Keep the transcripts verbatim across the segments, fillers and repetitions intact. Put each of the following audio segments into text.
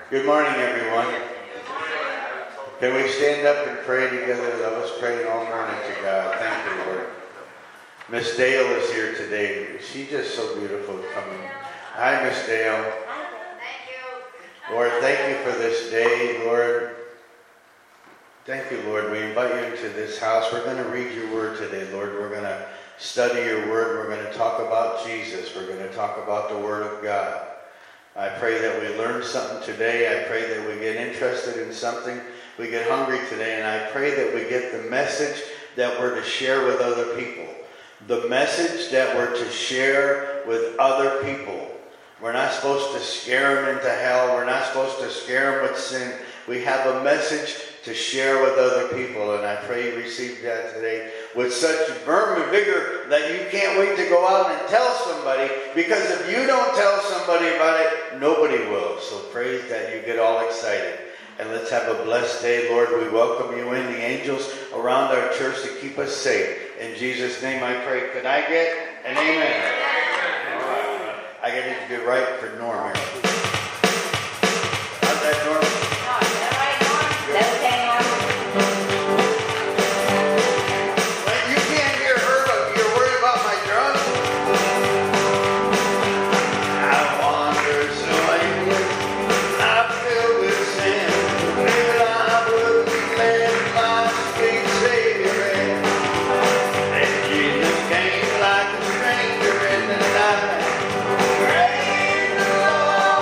Good morning, everyone. Can we stand up and pray together? Let us pray all morning to God. Thank you, Lord. Miss Dale is here today. She's just so beautiful coming. Hi, Miss Dale. Thank you. Lord, thank you for this day, Lord. Thank you, Lord. We invite you into this house. We're going to read your word today, Lord. We're going to study your word. We're going to talk about Jesus. We're going to talk about the word of God. I pray that we learn something today. I pray that we get interested in something. We get hungry today. And I pray that we get the message that we're to share with other people. The message that we're to share with other people. We're not supposed to scare them into hell. We're not supposed to scare them with sin. We have a message to share with other people. And I pray you receive that today with such verve and vigor that you can't wait to go out and tell somebody. Because if you don't tell somebody about it, nobody will. So pray that you get all excited. And let's have a blessed day, Lord. We welcome you in, the angels around our church to keep us safe. In Jesus' name I pray. Could I get an amen? All right. I got to get right for Norm here. How's that, Norm? Well, you can't hear her, but you're worried about my drums? I wander so aimless, I'm filled with sin. Maybe I wouldn't let my sweet Savior in. And Jesus came like a stranger in the night. Praise the Lord.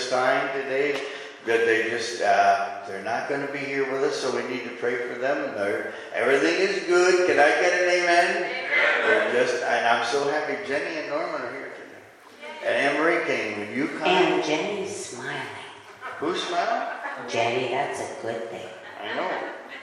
Stein today. That they just, uh, they're not going to be here with us, so we need to pray for them. They're, everything is good. Can I get an amen? Amen. They're just, and I'm so happy Jenny and Norman are here today. And Anne-Marie came. When you come. And Jenny's smiling. Who's smiling? Jenny, that's a good thing. I know.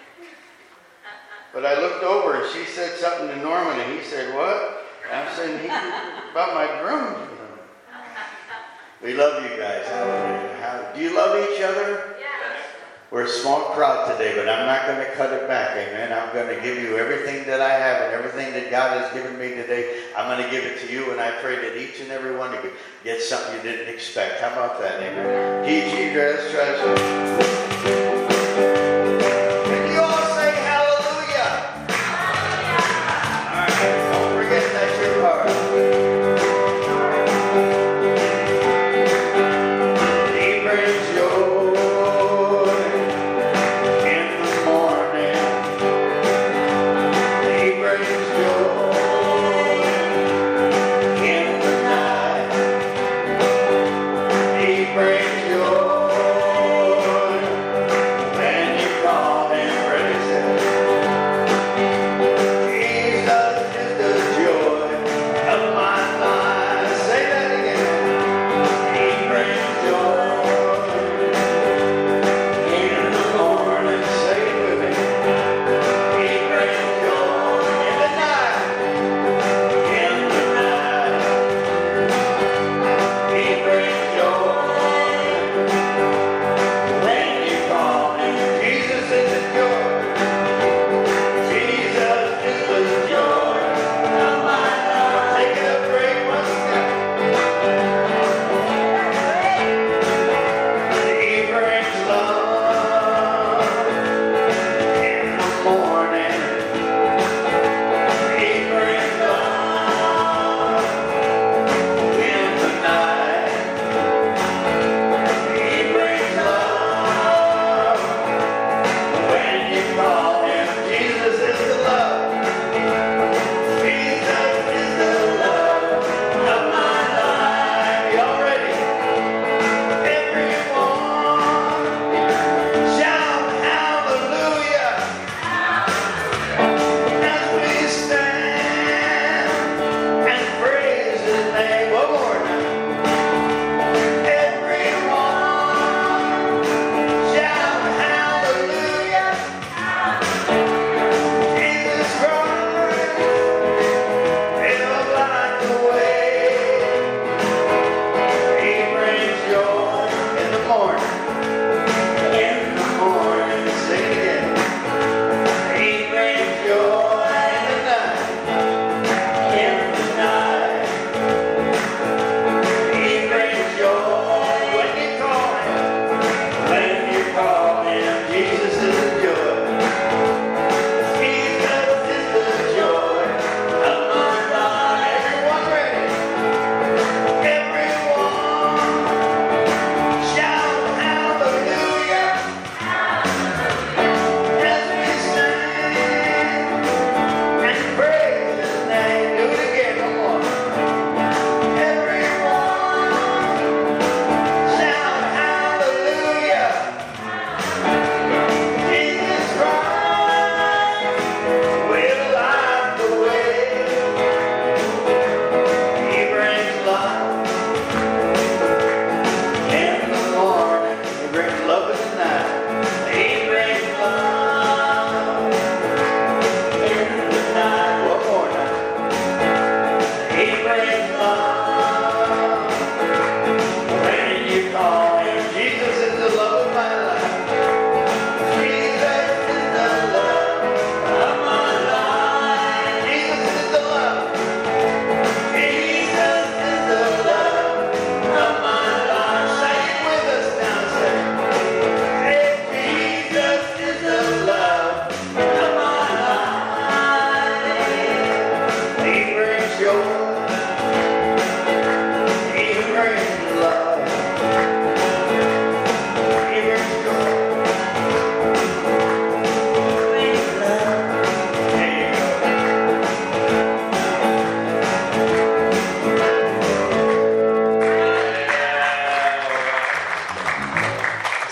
But I looked over and she said something to Norman and he said, what? And I'm saying, he, about my drums. We love you guys. How, do you love each other? Yes. We're a small crowd today, but I'm not going to cut it back, amen. I'm going to give you everything that I have and everything that God has given me today. I'm going to give it to you, and I pray that each and every one of you get something you didn't expect. How about that, amen? G G, let's try this. Can you all say hallelujah? Hallelujah. All right, don't forget that's your part. Brings joy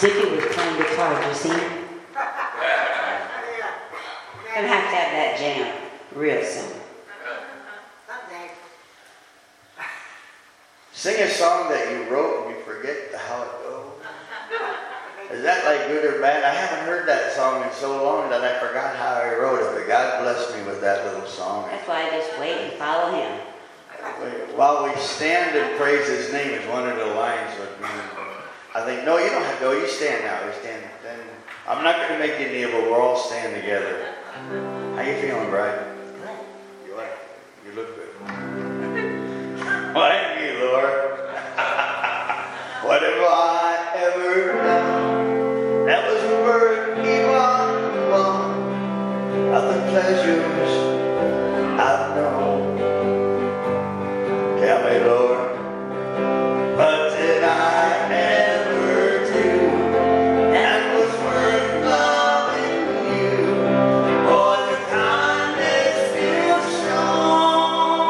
Skippy was playing guitar. Did you see him? Gonna have to have that jam real soon. Sing a song that you wrote and you forget how it goes. Is that like good or bad? I haven't heard that song in so long that I forgot how I wrote it, but God blessed me with that little song. That's why I just wait and follow him. While we stand and praise his name is one of the lines with me. I think, no, you don't have to go. You stand now. You stand. Then I'm not going to make you kneel, but we'll all stand together. How you feeling, Bride? Good. You like? You look good. Thank you, Lord. What have I ever done that was worthy one of the pleasures I've known? Tell me, Lord, what did I ever do that was worth loving you for the kindness you've shown?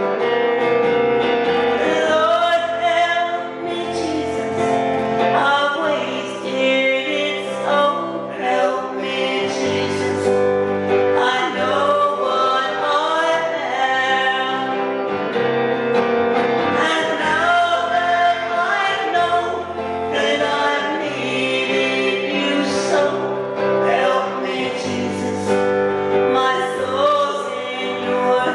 Lord, help me, Jesus. I've wasted it so. Help me, Jesus. I know what I have. And now that I know that I needed you so, help me, Jesus. My soul's in your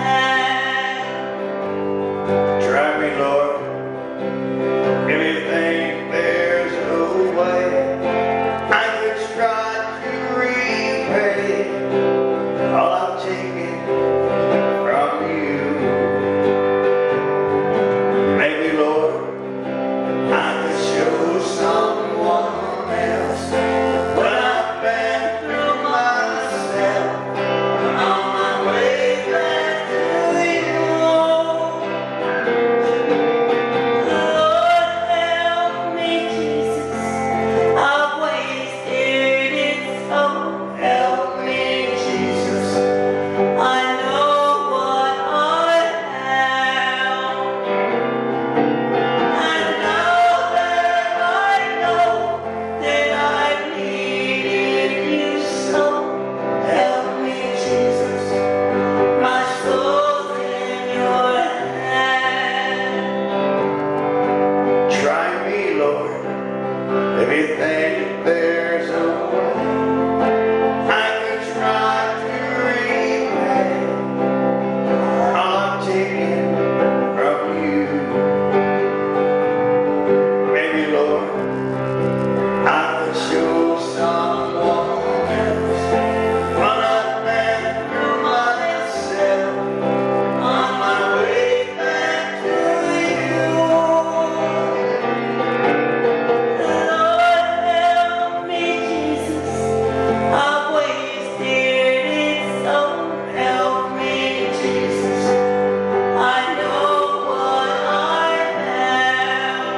hand. Try me, Lord. If you think there's no way I could try to repay all I've taken from you, maybe, Lord, I could show someone else what I've been through myself on my way back to you. Lord, help me, Jesus. I've wasted it so. Help me, Jesus. I know what I have. And now that I know that I needed you so, help me, Jesus. My soul's in your hand. Try me, Lord, if you think there's a way I could try to repay all I've taken from you. Maybe, Lord, I could show someone else what I've been through myself on my way back to you. Lord, help me, Jesus. I've wasted it so. Help me, Jesus. I know what I have.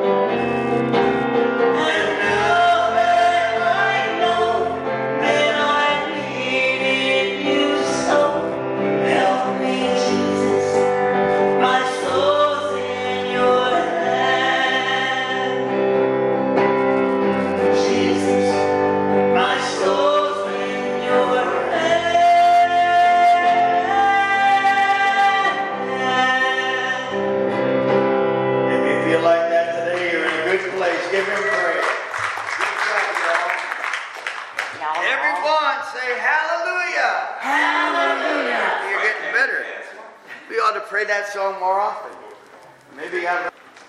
And now that I know that I needed you so, help me, Jesus. My soul's in your hand. Jesus, my soul's in your hand. If you feel like that today, you're in a good place. Give him praise. Everyone say hallelujah. Hallelujah. You're getting better. We ought to pray that song more often. Maybe I'm.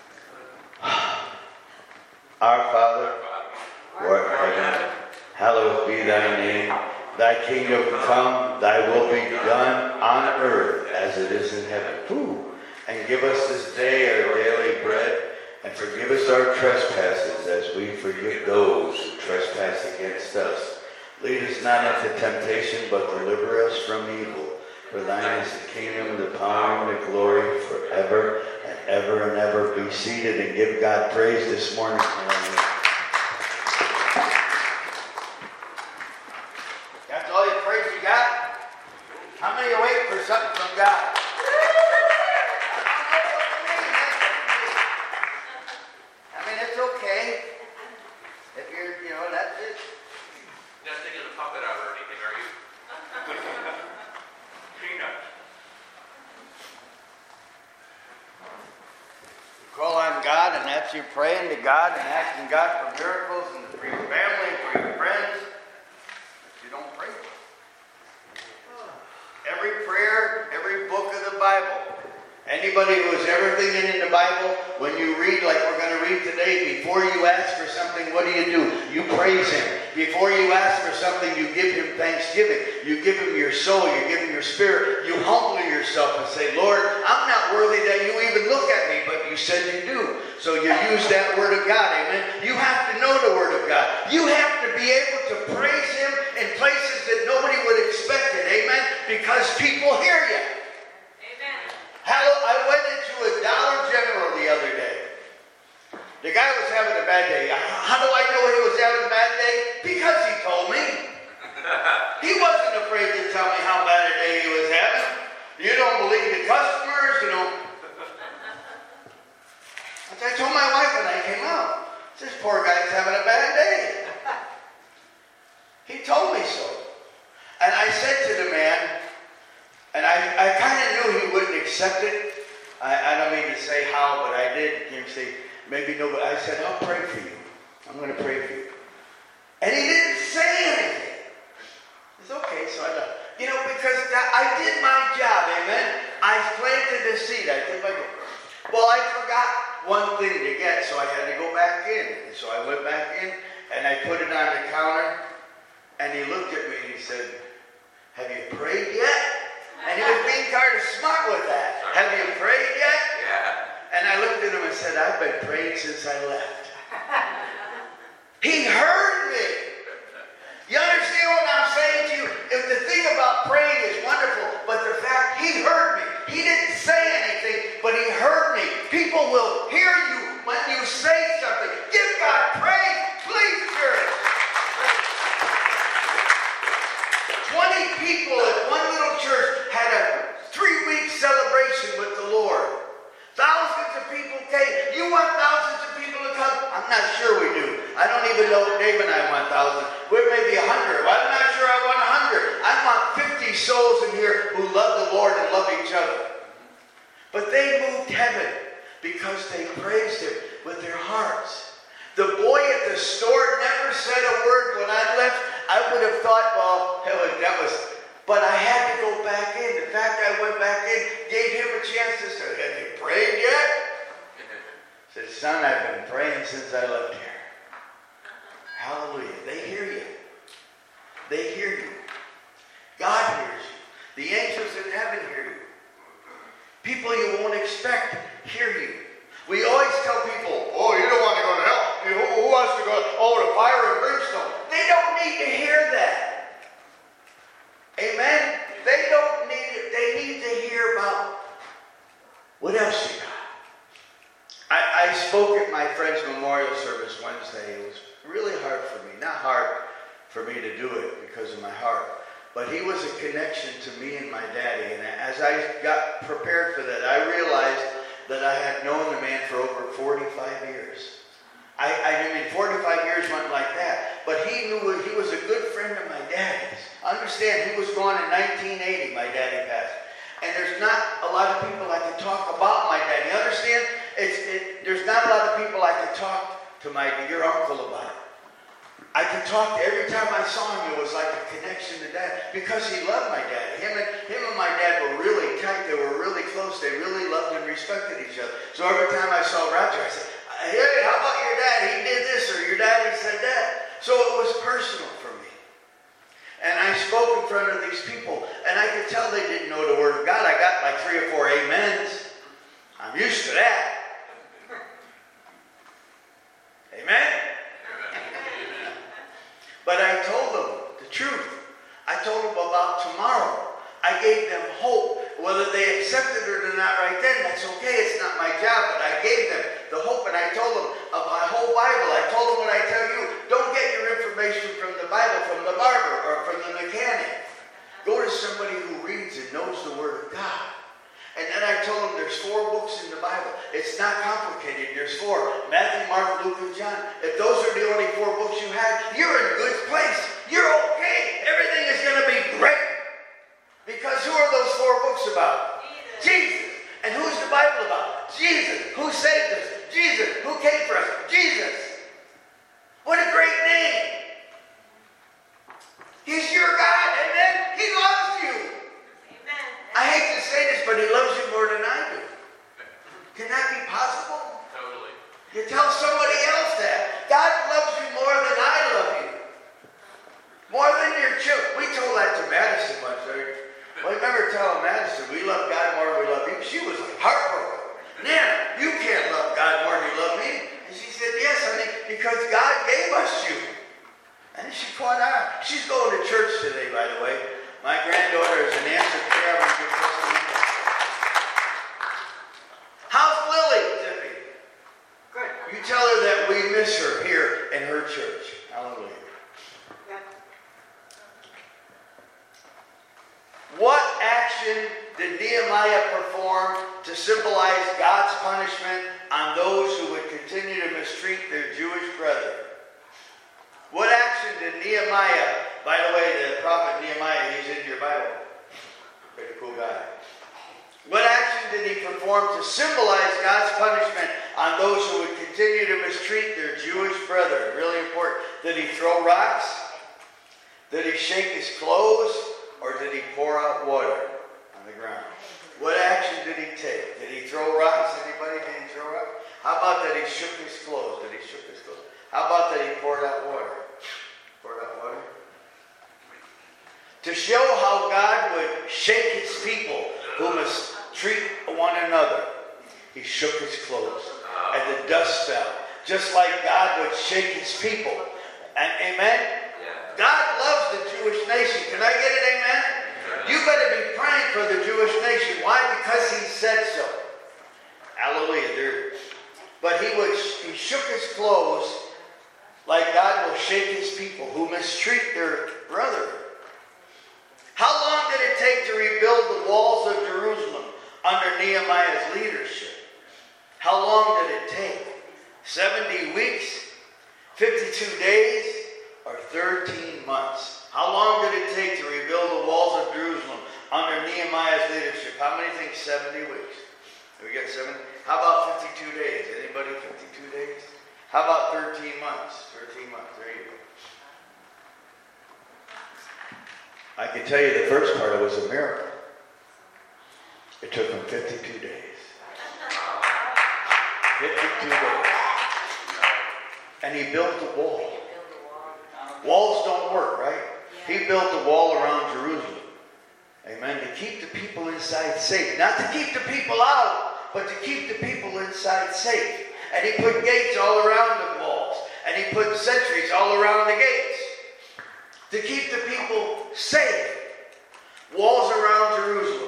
Our Father, who art in heaven, hallowed be thy name. Thy kingdom come, thy will be done on earth as it is in heaven. Ooh. And give us this day our daily bread, and forgive us our trespasses as we forgive those who trespass against us. Lead us not into temptation, but deliver us from evil. For thine is the kingdom, the power, and the glory forever and ever and ever. Be seated and give God praise this morning. That's all your praise you got? How many are waiting for something from God? I mean, it's okay. you know, that's it. You're not thinking of puppet out or anything, are you? Peanuts. You call on God, and that's you praying to God and asking God for miracles and for your family, for your friends. But you don't pray. Every prayer, every book of the Bible. Anybody who is ever thinking in the Bible, when you read like we're going to read today, before you ask for something, what do you do? You praise Him. Before you ask for something, you give Him thanksgiving. You give Him your soul. You give Him your spirit. You humble yourself and say, Lord, I'm not worthy that you even look at me, but you said you do. So you use that Word of God, amen? You have to know the Word of God. You have to be able to praise Him in places that nobody would expect it, amen? Because people hear you. Hello, I went into a Dollar General the other day. The guy was having a bad day. How do I know he was having a bad day? Because he told me. He wasn't afraid to tell me how bad a day he was having. You don't believe the customers, you know. I told my wife when I came out, this poor guy's having a bad day. He told me so. And I said to the man, and I, I kind of knew he wouldn't accept it. I, I don't mean to say how, but I did. You know, say, maybe no, but I said, I'll pray for you. I'm going to pray for you. And he didn't say anything. It's okay, so I know. You know, because that, I did my job, amen? I planted the seed. I did my job. Well, I forgot one thing to get, so I had to go back in. And so I went back in, and I put it on the counter, and he looked at me and he said, have you prayed yet? And he was being kind of smart with that. Have you prayed yet? Yeah. And I looked at him and said, I've been praying since I left. He heard me. You understand what I'm saying to you? If the thing about praying is wonderful, but the fact he heard me. He didn't say anything, but he heard me. People will hear you when you say something. Give God praise, please, church. twenty people at one little church had a three-week celebration with the Lord. Thousands of people came. You want thousands of people to come? I'm not sure we do. I don't even know if Dave and I want thousands. We're maybe a hundred. I'm not sure I want a hundred. I want fifty souls in here who love the Lord and love each other. But they moved heaven because they praised Him with their hearts. The boy at the store never said a word when I left. I would have thought, well, that was, but I had to go back in. In fact, I went back in, gave him a chance to say, have you prayed yet? I said, son, I've been praying since I left here. Hallelujah. They hear you. They hear you. God hears you. The angels in heaven hear you. People you won't expect hear you. We always tell people, oh, you don't want to go to hell. Who, who wants to go, oh, to fire and brimstone? They don't need to hear that. Amen? They don't need it. They need to hear about what else you got. I, I spoke at my friend's memorial service Wednesday. It was really hard for me. Not hard for me to do it because of my heart. But he was a connection to me and my daddy. And as I got prepared for that, I realized that I had known the man for over forty-five years. I, I mean, forty-five years went like that. But he knew he was a good friend of my daddy's. Understand, he was gone in nineteen eighty, my daddy passed. And there's not a lot of people I can talk about my daddy. You understand? It's, it, there's not a lot of people I can talk to my your uncle about it. I could talk to, every time I saw him, it was like a connection to dad, because he loved my dad. Him and, him and my dad were really tight. They were really close. They really loved and respected each other. So every time I saw Roger, I said, hey, how about your dad? He did this, or your daddy said that. So it was personal for me. And I spoke in front of these people, and I could tell they didn't know the Word of God. I got like three or four amens. I'm used to that. Amen? But I told them the truth. I told them about tomorrow. I gave them hope. Whether they accepted it or not right then, that's okay. It's not my job. But I gave them the hope, and I told them of my whole Bible. I told them what I tell you. Don't get your information from the Bible, from the barber, or from the mechanic. Go to somebody who reads and knows the Word of God. And then I told them there's four books in the Bible. It's not complicated. There's four. Matthew, Mark, Luke, and John. If those are the only four books you have, by the way. My granddaughter is an answer prayer. I'm gonna give testimony. How's Lily, Tippy? Good. You tell her that we miss her here in her church. Hallelujah. What action did Nehemiah perform to symbolize God's punishment on those who would continue to mistreat their Jewish brethren? What action did Nehemiah, by the way, the prophet Nehemiah, he's in your Bible. Pretty cool guy. What action did he perform to symbolize God's punishment on those who would continue to mistreat their Jewish brethren? Really important. Did he throw rocks? Did he shake his clothes? Or did he pour out water on the ground? What action did he take? Did he throw rocks? Anybody? Did he throw rocks? How about that he shook his clothes? Did he shook his clothes? How about that he poured out water? Poured out water? To show how God would shake his people who mistreat one another, he shook his clothes and the dust fell. Just like God would shake his people. And amen? God loves the Jewish nation. Can I get it, amen? You better be praying for the Jewish nation. Why? Because he said so. Hallelujah. There, but he would he shook his clothes like God will shake his people who mistreat their brother. How long did it take to rebuild the walls of Jerusalem under Nehemiah's leadership? How long did it take? seventy weeks? fifty-two days? Or thirteen months? How long did it take to rebuild the walls of Jerusalem under Nehemiah's leadership? How many think seventy weeks? We got seven. How about fifty-two days? Anybody fifty-two days? How about thirteen months? thirteen months. There you go. I can tell you the first part, it was a miracle. It took him fifty-two days. fifty-two days. And he built the wall. Walls don't work, right? He built a wall around Jerusalem. Amen. To keep the people inside safe. Not to keep the people out, but to keep the people inside safe. And he put gates all around the walls. And he put sentries all around the gates. To keep the people safe. Walls around Jerusalem.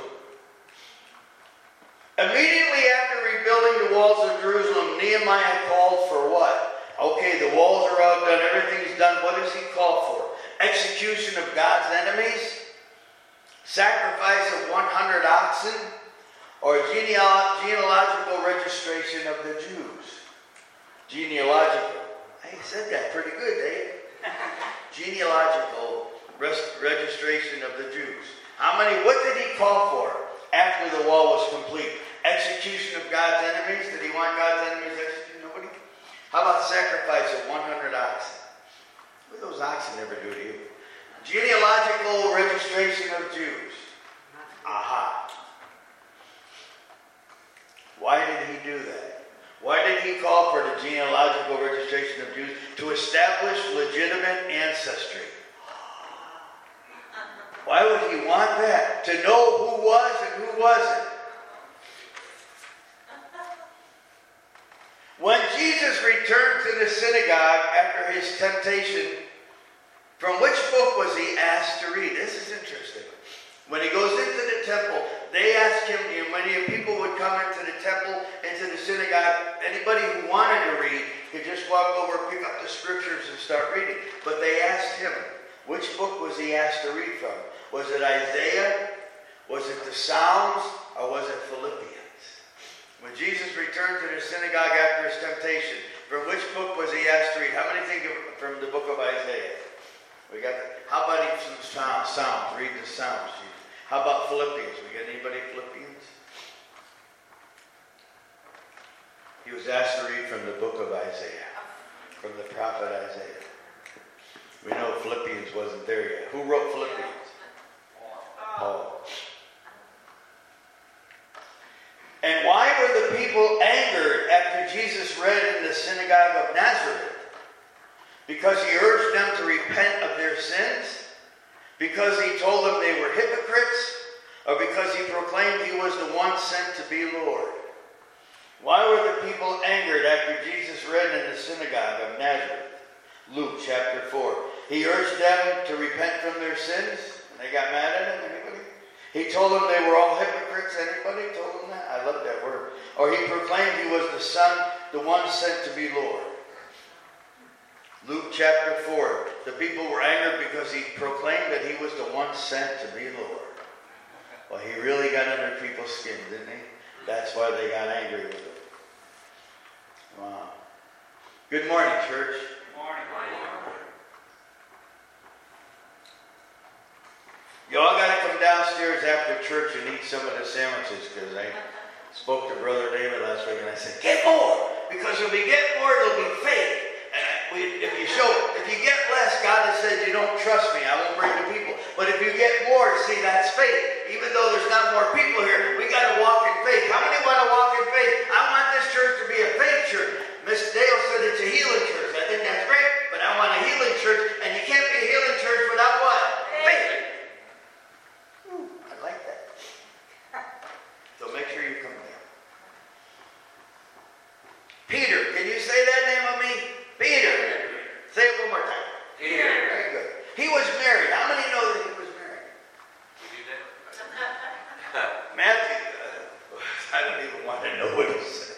Immediately after rebuilding the walls of Jerusalem, Nehemiah called for what? Okay, the walls are all done, everything's done. What does he call for? Execution of God's enemies? Sacrifice of one hundred oxen? Or geneal- genealogical registration of the Jews? Genealogical. Hey, you said that pretty good, Dave. Genealogical res- registration of the Jews. How many, what did he call for after the wall was complete? Execution of God's enemies? Did he want God's enemies executed? Nobody? How about sacrifice of one hundred oxen? What do those oxen ever do to you? Genealogical registration of Jews. Aha. Why did he do that? Why did he call for the genealogical registration of Jews? To establish legitimate ancestry. Why would he want that? To know who was and who wasn't. When Jesus returned to the synagogue after his temptation, from which book was he asked to read? This is interesting. When he goes into the temple, they asked him, you know, many people would come into the temple, into the synagogue. Anybody who wanted to read could just walk over, pick up the scriptures and start reading. But they asked him, which book was he asked to read from? Was it Isaiah? Was it the Psalms? Or was it Philippians? When Jesus returned to the synagogue after his temptation, from which book was he asked to read? How many think of, from the book of Isaiah? We got that. How about even some Psalms? Psalms. Read the Psalms. How about Philippians? We got anybody Philippians? He was asked to read from the book of Isaiah, from the prophet Isaiah. We know Philippians wasn't there yet. Who wrote Philippians? Paul. And why were the people angered after Jesus read in the synagogue of Nazareth? Because he urged them to repent of their sins? Because he told them they were hypocrites? Or because he proclaimed he was the one sent to be Lord? Why were the people angered after Jesus read in the synagogue of Nazareth? Luke chapter four. He urged them to repent from their sins? And they got mad at him? Anybody? He told them they were all hypocrites. Anybody told them that? I love that word. Or he proclaimed he was the Son, the one sent to be Lord. Luke chapter four. The people were angered because he proclaimed that he was the one sent to be Lord. Well, he really got under people's skin, didn't he? That's why they got angry with him. Wow. Good morning, church. Good morning. Y'all got to come downstairs after church and eat some of the sandwiches, because I spoke to Brother David last week and I said, get more, because if we get more, it'll be faith. And I, we, if you show, if you get less, God has said you don't trust me, I won't bring the people. But if you get more, see, that's faith. Even though there's not more people here, we got to walk in faith. How many want to walk in faith? I want this church to be a faith church. Miss Dale said it's a healing church. I think that's great, but I want a healing church, and you can't be a healing church without what? Faith. Ooh, I like that. So make sure you come down. Peter, can you say that name of me? Peter. Say it one more time. Peter. Very good. He was married. How many know that he was married? You do that? Matthew, uh, I don't even want to know what he said.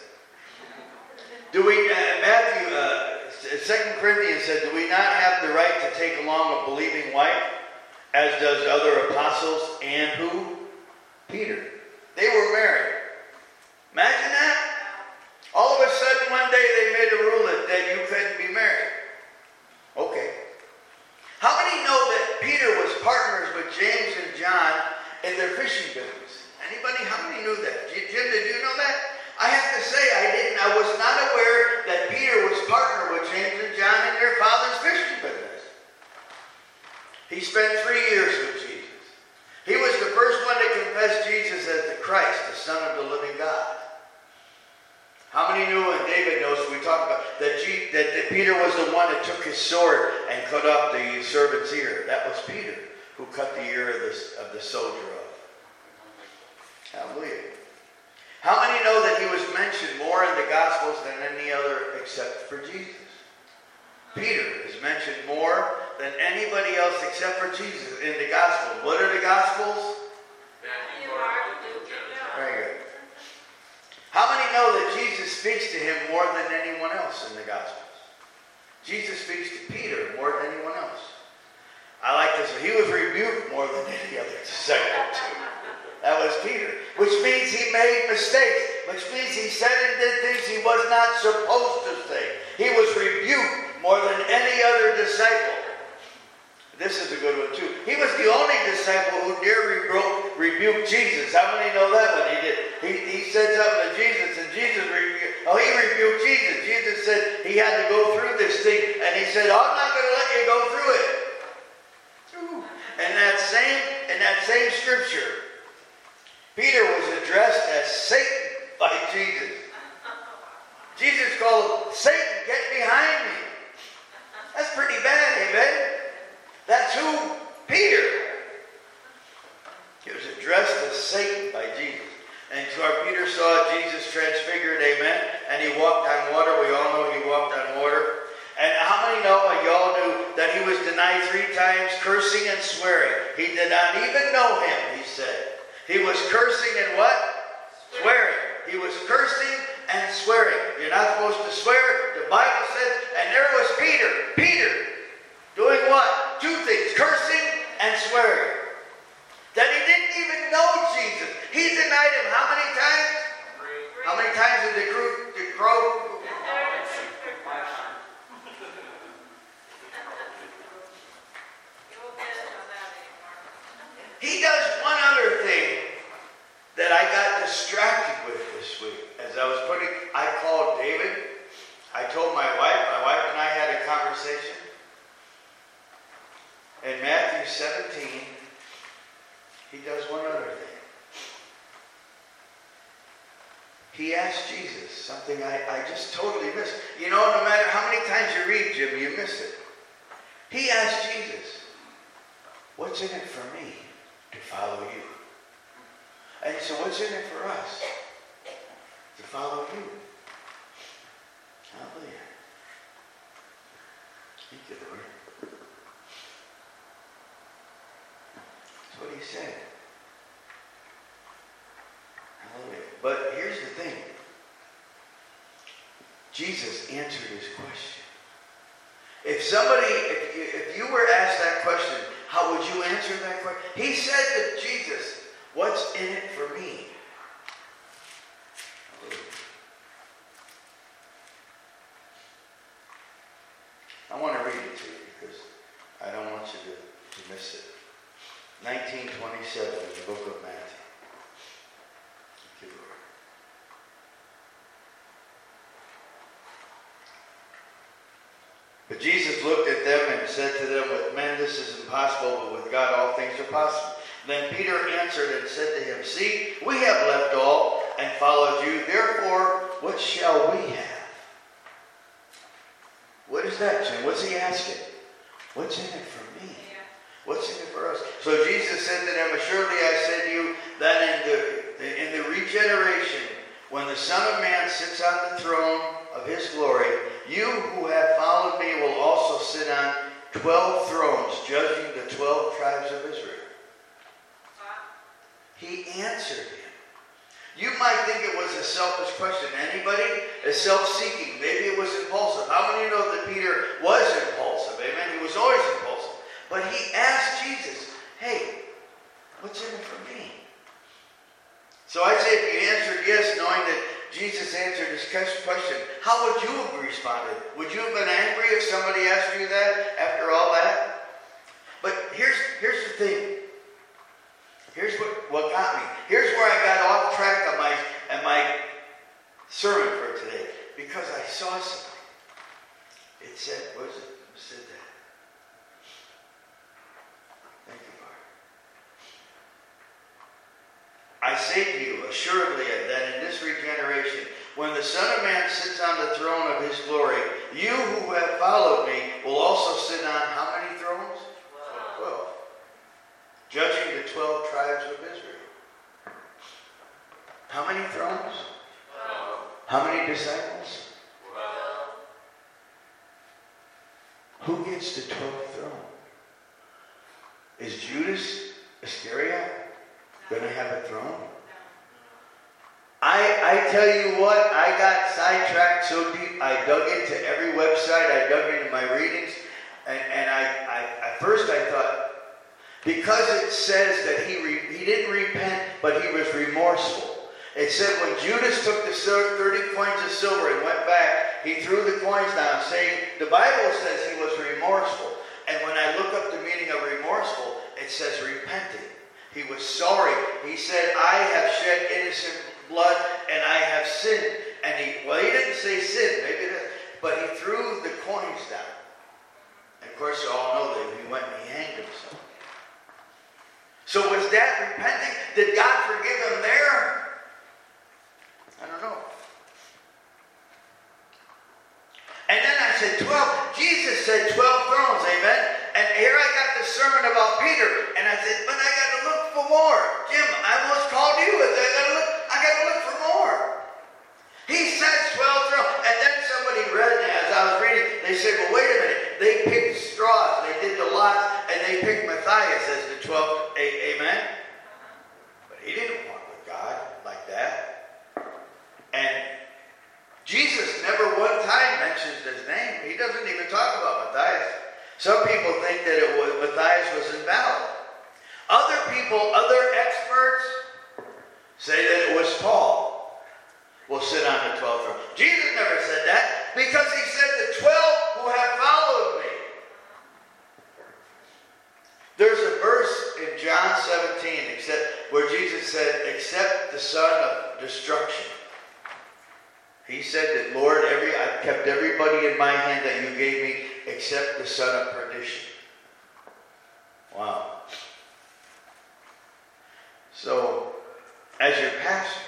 Do we, uh, Matthew, uh, Second Corinthians said, do we not have the right to take along a believing wife, as does other apostles, and who? Peter. They were married. Imagine that. All of a sudden, one day they made a rule that, that you couldn't be married. Okay. How many know that Peter was partners with James and John in their fishing business? Anybody? How many knew that? Jim, did you know that? I have to say I didn't. I was not aware that Peter was partner with James and John in their father's fishing business. He spent three years with Jesus. He was the first one to confess Jesus as the Christ, the Son of the living God. How many knew, and David knows, we talked about, that, G, that, that Peter was the one that took his sword and cut off the servant's ear? That was Peter who cut the ear of the, of the soldier off. Hallelujah. How many know that he was mentioned more in the Gospels than any other except for Jesus? Peter is mentioned more than anybody else except for Jesus in the Gospels. What are the Gospels? Matthew, Mark, Luke, John. Very good. How many know that Jesus speaks to him more than anyone else in the Gospels? Jesus speaks to Peter more than anyone else. I like this one. He was rebuked more than any other disciple too. That was Peter. Which means he made mistakes. Which means he said and did things he was not supposed to say. He was rebuked more than any other disciple. This is a good one too. He was the only disciple who dare rebu- rebuke Jesus. How many know that one? He did. He, he said something to Jesus, and Jesus rebuked. Oh, he rebuked Jesus. Jesus said he had to go through this thing, and he said, oh, "I'm not going to let you go through it." Ooh. And that same, in that same scripture, Peter was addressed as Satan by Jesus. Jesus called him, "Satan, get behind me." That's pretty bad, amen? That's who? Peter. He was addressed as Satan by Jesus. And so our Peter saw Jesus transfigured, amen? And he walked on water. We all know he walked on water. And how many know, like y'all knew, that he was denied three times, cursing and swearing? He did not even know him, he said. He was cursing and what? Swearing. He was cursing and swearing. You're not supposed to swear. The Bible says, and there was Peter. Peter. Doing what? Two things. Cursing and swearing. That he didn't even know Jesus. He denied him how many times? Three. How many times did the crow? The crow? He does one other thing that I got distracted with this week. As I was putting, I called David. I told my wife. My wife and I had a conversation. In Matthew seventeen, he does one other thing. He asked Jesus something I, I just totally missed. You know, no matter how many times you read, Jim, you miss it. He asked Jesus, "What's in it for me to follow you?" And so what's in it for us? To follow you. Hallelujah. Thank you, Lord. he said. Hallelujah. But here's the thing. Jesus answered his question. If somebody, if you, if you were asked that question, how would you answer that question? He said to Jesus, what's in it for me? I want to read it to you because I don't want you to, to miss it. nineteen twenty-seven in the book of Matthew. Thank you, Lord. But Jesus looked at them and said to them, with men this is impossible, but with God all things are possible. Then Peter answered and said to him, see, we have left all and followed you. Therefore, what shall we have? What is that, Jim? What's he asking? What's in it for me? What's in it for us? So Jesus said to them, assuredly I say to you, that in the, in the regeneration, when the Son of Man sits on the throne of his glory, you who have followed me will also sit on twelve thrones, judging the twelve tribes of Israel. He answered him. You might think it was a selfish question. Anybody? A self-seeking. Maybe it was impulsive. How many know that Peter was impulsive? Amen? He was always impulsive. But he asked Jesus, hey, what's in it for me? So I say if you answered yes, knowing that Jesus answered his question, how would you have responded? Would you have been angry if somebody asked you that after all that? But here's, here's the thing. Here's what, what got me. Here's where I got off track on my, on my sermon for today. Because I saw something. It said, what is it? Who said that? Thank you, Lord. I say to you, assuredly, that in this regeneration, when the Son of Man sits on the throne of his glory, you who have followed me will also sit on how many thrones? Twelve. Judging the twelve tribes of Israel. How many thrones? Twelve. How many disciples? Twelve. Who gets the twelfth throne? Is Judas Iscariot going to have a throne? I, I tell you what, I got sidetracked so deep. I dug into every website. I dug into my readings. And, and I, I, at first I thought, because it says that he re, he didn't repent, but he was remorseful. It said when Judas took the thirty coins of silver and went back, he threw the coins down, saying, the Bible says he was remorseful. And when I look up the meaning of remorseful, it says repenting. He was sorry. He said, I have shed innocent blood and I have sinned. And he, well, he didn't say sin, maybe it is, but he threw the coins down. And of course, you all know that he went and he hanged himself. So was that repenting? Did God forgive him there? I don't know. And then I said twelve. Jesus said twelve thrones, amen? And here I got the sermon about Peter. And I said, but I got to look for more. Jim, I almost called you with it. I got to look, I got to look for more. He says twelve thrones. And then somebody read it as I was reading. They said, well, wait a minute. They picked straws. They did the lots. And they picked Matthias as the twelfth. Amen? But he didn't walk with God like that. And Jesus never one time mentions his name. He doesn't even talk about Matthias. Some people think that it was Matthias was invalid. Other people, other experts, say that it was Paul will sit on the twelfth throne. Jesus never said that because he said the twelve who have followed me. There's a verse in John seventeen except, where Jesus said, except the son of destruction. He said that, Lord, every I've kept everybody in my hand that you gave me except the son of perdition. Wow. So, as your pastor,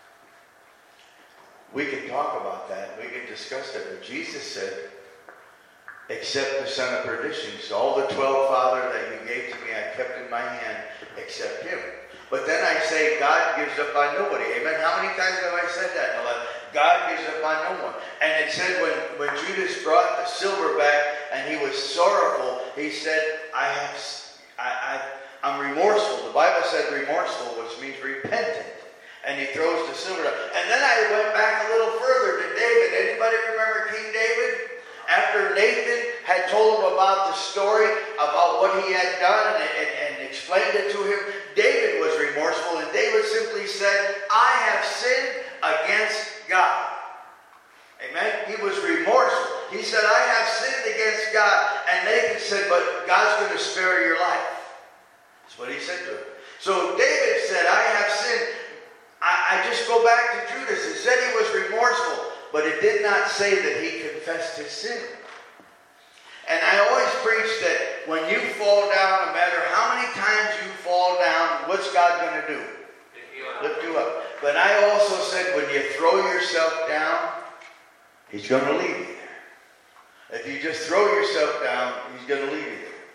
we can talk about that. We can discuss that. But Jesus said, except the son of perdition. So all the twelve, Father, that you gave to me, I kept in my hand, except him. But then I say, God gives up on nobody. Amen. How many times have I said that in the life? God gives up on no one. And it said when, when Judas brought the silver back and he was sorrowful, he said, I have, I, I, I'm remorseful. The Bible said remorseful, which means repentant. And he throws the silver down. And then I went back a little further to David. Anybody remember King David? After Nathan had told him about the story, about what he had done, and, and, and explained it to him, David was remorseful. And David simply said, I have sinned against God. Amen? He was remorseful. He said, I have sinned against God. And Nathan said, but God's going to spare your life. That's what he said to him. So David said, I have sinned. I, I just go back to Judas. It said he was remorseful, but it did not say that he confessed his sin. And I always preach that when you fall down, no matter how many times you fall down, what's God going to do? Lift you up. But I also said when you throw yourself down, he's going to leave you there. If you just throw yourself down, he's going to leave you there.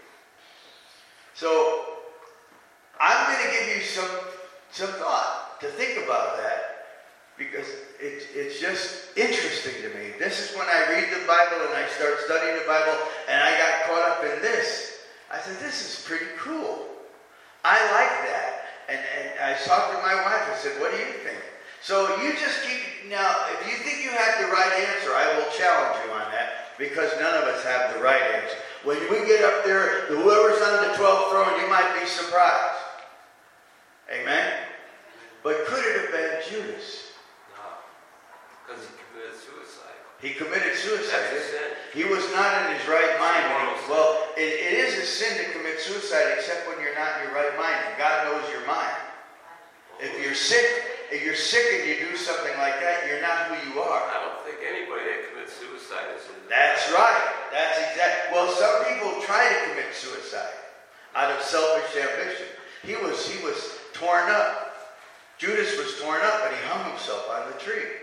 So I'm going to give you some, some thought to think about that, because it, it's just interesting to me. This is when I read the Bible and I start studying the Bible, and I got caught up in this. I said, this is pretty cool. I like that. And, and I talked to my wife. I said, what do you think? So you just keep, now, if you think you have the right answer, I will challenge you on that, because none of us have the right answer. When we get up there, whoever's on the twelfth throne, you might be surprised. Amen? But could it have been Judas? No, because he committed suicide. He committed suicide. That's a sin. He was not in his right mind. When he, well, it, it is a sin to commit suicide, except when you're not in your right mind, and God knows your mind. If you're sick, if you're sick and you do something like that, you're not who you are. I don't think anybody that commits suicide is in the That's right. That's exact. Well, some people try to commit suicide out of selfish ambition. He was he was torn up. Judas was torn up, and he hung himself on the tree.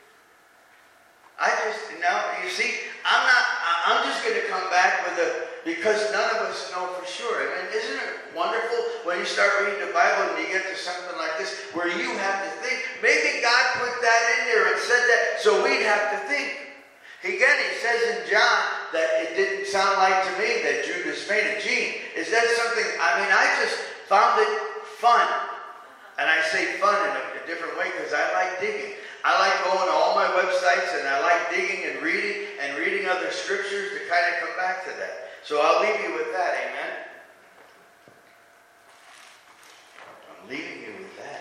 I just now you see, I'm not. I'm just going to come back with a because none of us know for sure. I mean, isn't it wonderful when you start reading the Bible and you get to something like this where you have to think? Maybe God put that in there and said that so we'd have to think. Again, he says in John that it didn't sound like to me that Judas made it. Gene, is that something? I mean, I just found it fun. And I say fun in a, a different way because I like digging. I like going to all my websites and I like digging and reading and reading other scriptures to kind of come back to that. So I'll leave you with that, amen? I'm leaving you with that.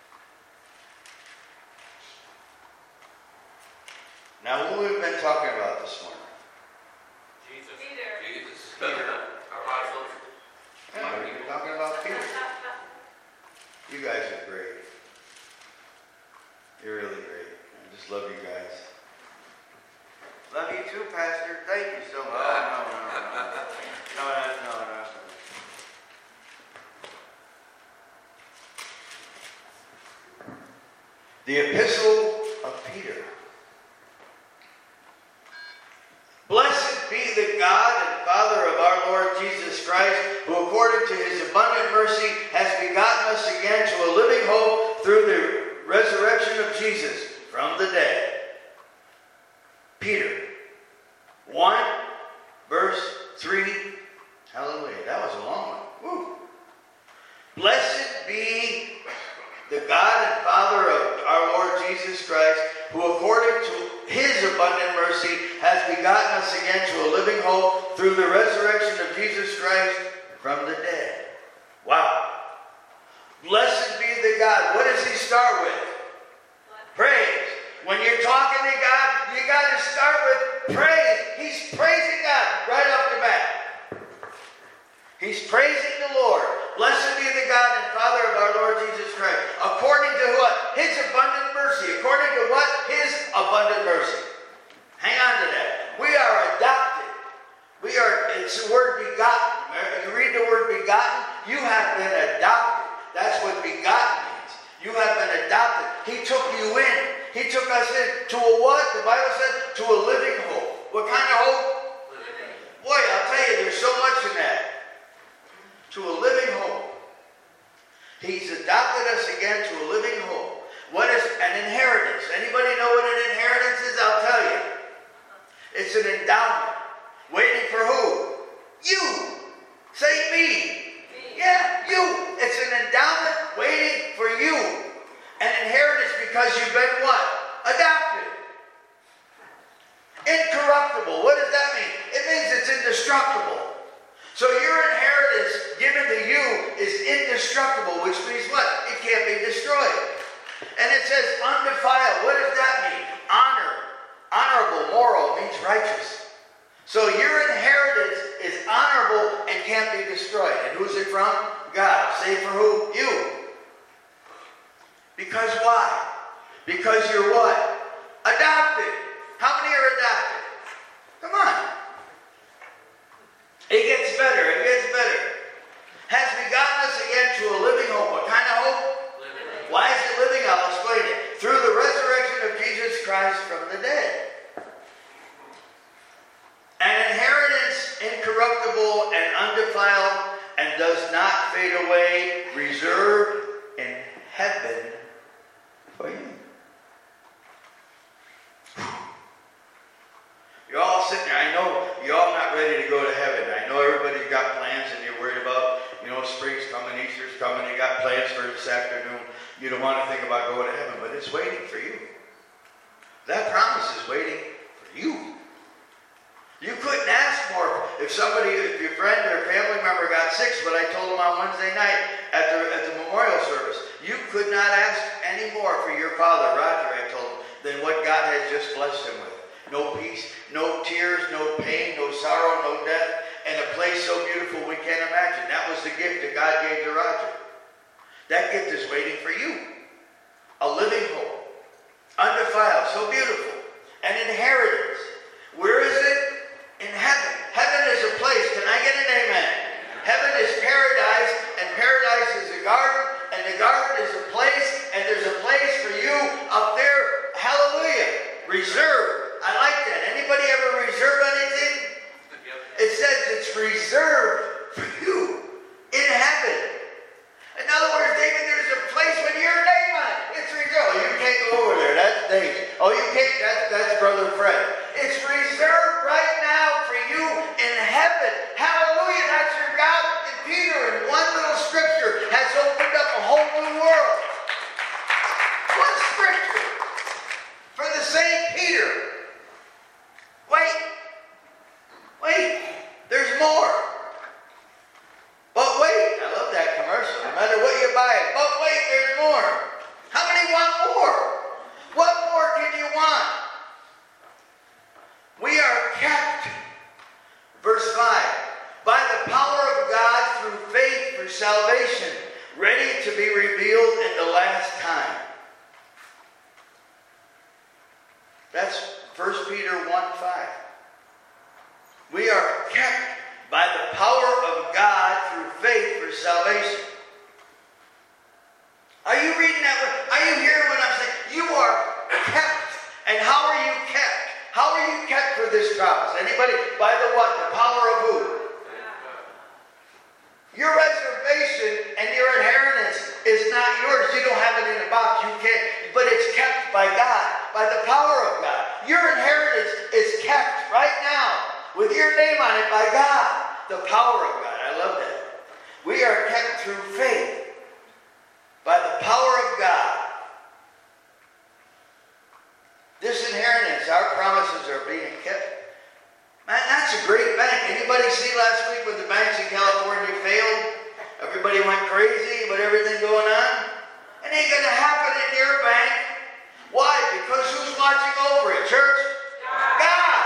Now, who have we been talking about this morning? Jesus. Peter. Jesus. Peter. Our apostles. Yeah, we've been talking about Peter. You guys are great. You're really great. I just love you guys. Love you too, Pastor. Thank you so much. Oh, no, no, no, no. No, no, no, no. The Epistle of Peter. Blessed be the God and Father of our Lord Jesus Christ, who according to his abundant mercy has begotten us again to a living hope through the resurrection of Jesus from the dead. Peter one, verse three. Hallelujah. That was a long one. Woo. Blessed be the God and Father of our Lord Jesus Christ, who according to his abundant mercy has begotten us again to a living hope through the resurrection of Jesus Christ from the dead. Wow. Blessed be the God. What does he start with? Praise. When you're talking to God, you got to start with praise. He's praising God right off the bat. He's praising the Lord. Blessed be the God and Father of our Lord Jesus Christ. According to what? His abundant mercy. According to what? His abundant mercy. Hang on to that. We are adopted. We are, it's the word begotten. You read the word begotten, you have been adopted. That's what begotten means. You have been adopted. He took you in. He took us in to a what? The Bible says to a living hope. What kind of hope? Living. Boy, I'll tell you, there's so much in that. To a living hope. He's adopted us again to a living hope. What is an inheritance? Anybody know what an inheritance is? I'll tell you. It's an endowment. Waiting for who? You. Say me. Me. Yeah, you. indestructible, which means what? It can't be destroyed. And it says undefiled. What does that mean? Honor. Honorable, moral, means righteous. So your inheritance is honorable and can't be destroyed. And who's it from? God. Say for who? You. Because why? Because you're what? Adopted. How many are adopted? Come on. It gets better. It gets better. Has begotten us again to a living hope. What kind of hope? Living. Why is it living? I'll explain it. Through the resurrection of Jesus Christ from the dead. An inheritance incorruptible and undefiled and does not fade away, reserved in heaven for you. You're all sitting there. I know you're all not ready to go to heaven. I know everybody's got plans and you're worried about, you know, spring's coming, Easter's coming, you got plans for this afternoon. You don't want to think about going to heaven, but it's waiting for you. That promise is waiting for you. You couldn't ask more. If somebody, if your friend or family member got sick, what I told them on Wednesday night at the, at the memorial service, you could not ask any more for your father, Roger, I told him, than what God has just blessed him with. No peace, no tears, no pain, no sorrow, no death, and a place so beautiful we can't imagine. That was the gift that God gave to Roger. That gift is waiting for you. A living hope, undefiled, so beautiful, an inheritance. Where is it? In heaven. Heaven is a place. Can I get an amen? Heaven is paradise, and paradise is a garden, and the garden is a place, and there's a place for you up there. Hallelujah. Reserved. I like that. Anybody ever reserve anything? It says it's reserved for you in heaven. In other words, David, there's a place with your name on it. It's reserved. Oh, you can't go over there. That's David. Oh, you can't. That's, that's Brother Fred. It's reserved right now for you in heaven. Hallelujah. That's your God. And Peter, in one little scripture, has opened up a whole new world. One scripture for the Saint Peter. Wait. Wait. There's more. But wait. I love that commercial. No matter what you buy it. But wait, there's more. How many want more? What more can you want? We are kept, verse five, by the power of God through faith for salvation, ready to be revealed in the last time. That's First Peter one five. We are kept by the power of God through faith for salvation. Are you reading that? Are you hearing what I'm saying? You are kept. And how are you kept? How are you kept for this promise? Anybody? By the what? The power of who? Your reservation and your inheritance is not yours. You don't have it in a box. You can't. But it's kept by God. By the power of God. Your inheritance is kept right now. With your name on it by God. The power of God. I love that. We are kept through faith. By the power of God. This inheritance, our promises are being kept. Man, that's a great bank. Anybody see last week when the banks in California failed? Everybody went crazy with everything going on. It ain't going to happen in your bank. Why? Because who's watching over it, church? God.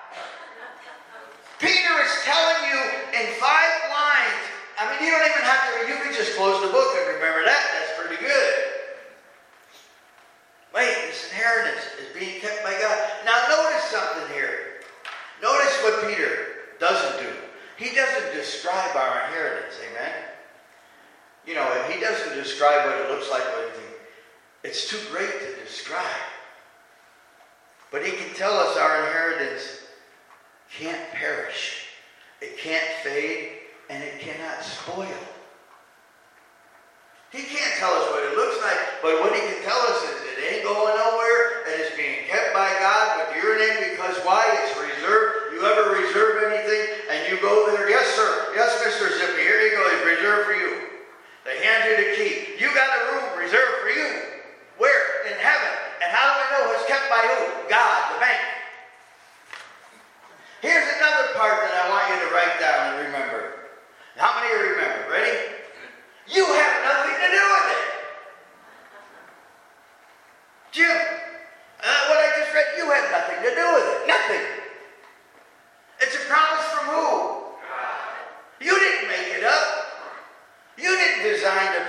Peter is telling you in five lines. I mean, you don't even have to, you can just close the book and remember that. That's pretty good. Wait, this inheritance is being kept by God. Now notice something here. Notice what Peter doesn't do. He doesn't describe our inheritance, amen? You know, he doesn't describe what it looks like or anything. It's too great to describe. But he can tell us our inheritance can't perish. It can't fade, and it cannot spoil. He can't tell us what it looks like, but what he can tell us is it ain't going nowhere, and it's being kept by God with your name, because why? It's reserved. You ever reserve anything, and you go there, yes, sir. Yes, Mister Zippy, here you go. It's reserved for you. They hand you the key. You got a room reserved for you. Where? In heaven. And how do I know it's kept by who? God, the bank. Here's another part that I want you to write down and remember. How many of you remember? Ready? You have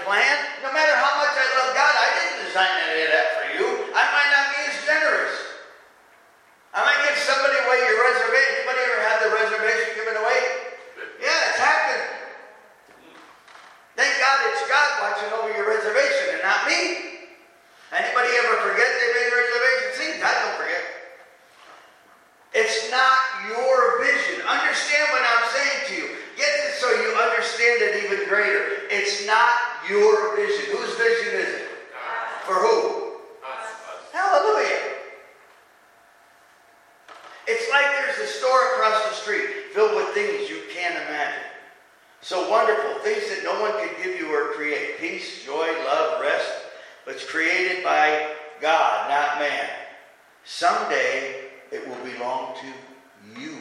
plan. No matter how much I love God, I didn't design any of that for you. I might not be as generous. I might give somebody away your reservation. Anybody ever had the reservation given away? Yeah, it's happened. Thank God it's God watching over your reservation and not me. Anybody ever forget they made a reservation? See, God don't forget. It's not your vision. Understand what I'm saying to you. Get this so you understand it even greater. It's not your vision. Whose vision is it? God. For who? Us. Hallelujah. It's like there's a store across the street filled with things you can't imagine. So wonderful, things that no one could give you or create. Peace, joy, love, rest. But it's created by God, not man. Someday it will belong to you.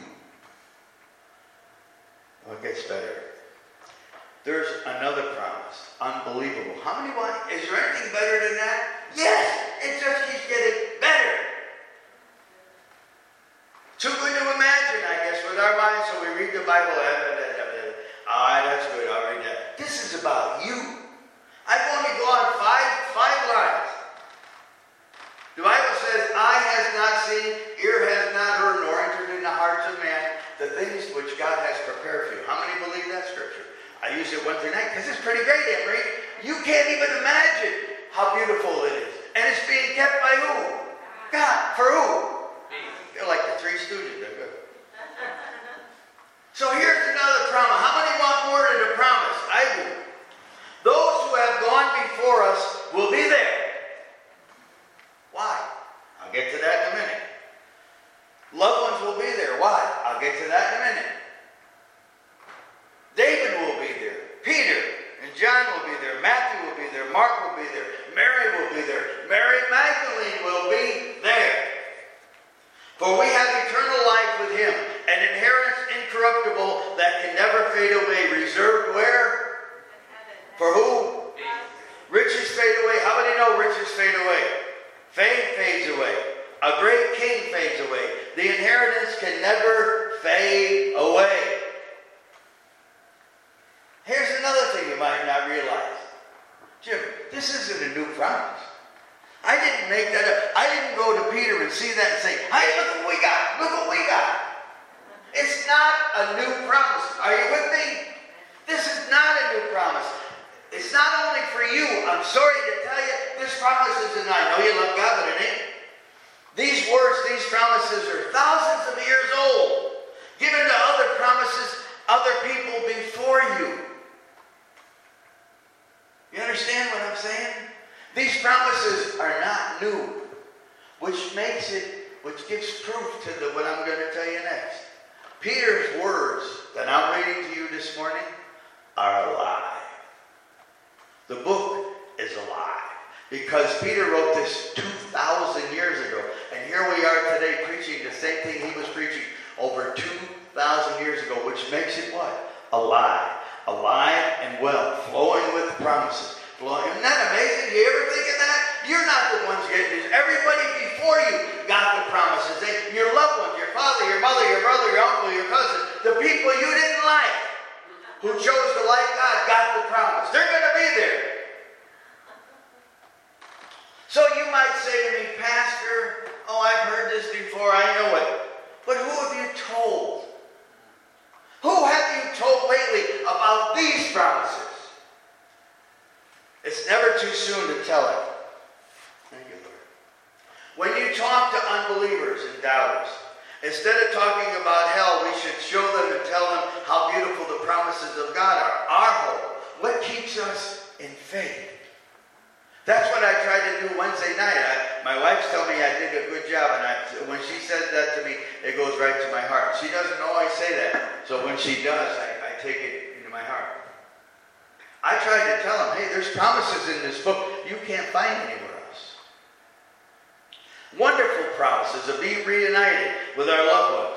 Oh, it gets better. There's another promise. Unbelievable. How many want? Is there anything better than that? Yes! It just keeps getting better. Too good to imagine, I guess, with our minds, so we read the Bible. All right, that's good. I'll read that. This is about you. I've only gone five, five lines. The Bible says, eye has not seen, ear has not heard, nor entered in the hearts of man, the things which God has prepared for you. How many believe that scripture? I use it Wednesday night because it's pretty great, Emery. You can't even imagine how beautiful it is. And it's being kept by who? God. For who? They're like the Three Stooges. They're good. So here's another promise. How many want more than a promise? I do. Those who have gone before us will be there. Why? I'll get to that in a minute. Loved ones will be there. Why? I'll get to that in a minute. David will be there. Peter and John will be there. Matthew will be there. Mark will be there. Mary will be there. Mary Magdalene will be there. For we have eternal life with him, an inheritance incorruptible that can never fade away. Reserved where? For who? Riches fade away. How many know riches fade away? Fame fades away. A great king fades away. The inheritance can never fade away. Here's another thing you might not realize. Jim, this isn't a new promise. I didn't make that up. I didn't go to Peter and see that and say, hey, look what we got. Look what we got. It's not a new promise. Are you with me? This is not a new promise. It's not only for you. I'm sorry to tell you, this promise isn't, I know you love God, but it ain't. These words, these promises are thousands of years old, given to other promises, other people before you. You understand what I'm saying? These promises are not new, which makes it, which gives proof to the, what I'm going to tell you next. Peter's words that I'm reading to you this morning are alive. The book is alive because Peter wrote this two thousand years ago, and here we are today preaching the same thing he was preaching over two thousand years ago, which makes it what? Alive. Alive and well, flowing with promises. Isn't that amazing? Do you ever think of that? You're not the ones getting this. Everybody before you got the promises. They, your loved ones, your father, your mother, your brother, your uncle, your cousin, the people you didn't like, who chose to like God, got the promise. They're going to be there. So you might say to me, Pastor, oh, I've heard this before. I know it. But who have you told? Who have you told lately about these promises? It's never too soon to tell it. Thank you, Lord. When you talk to unbelievers and doubters, instead of talking about hell, we should show them and tell them how beautiful the promises of God are. Our hope. What keeps us in faith? That's what I tried to do Wednesday night. I, my wife's telling me I did a good job, and I, when she says that to me, it goes right to my heart. She doesn't always say that, so when she does, I, I take it into my heart. I tried to tell them, hey, there's promises in this book you can't find anywhere else. Wonderful promises of being reunited with our loved ones.